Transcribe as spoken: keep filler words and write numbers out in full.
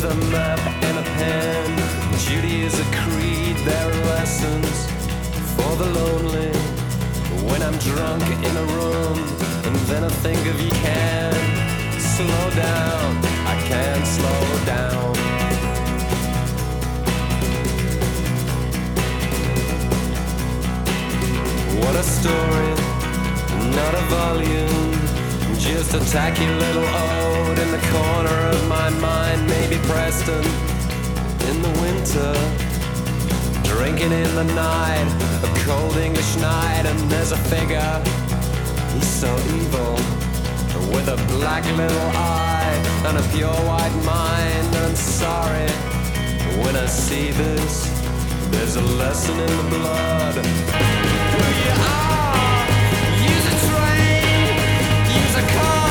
with a map and a pen. Duty is a creed, there are lessons for the lonely. When I'm drunk in a room, and then I think of you can slow down, I can't slow down. What a story, not a volume, just a tacky little ode in the corner of my mind. Maybe Preston in the winter, drinking in the night, a cold English night, and there's a figure, he's so evil, with a black little eye and a pure white mind. And sorry, when I see this, there's a lesson in the blood. Who you are, use a train, use a car.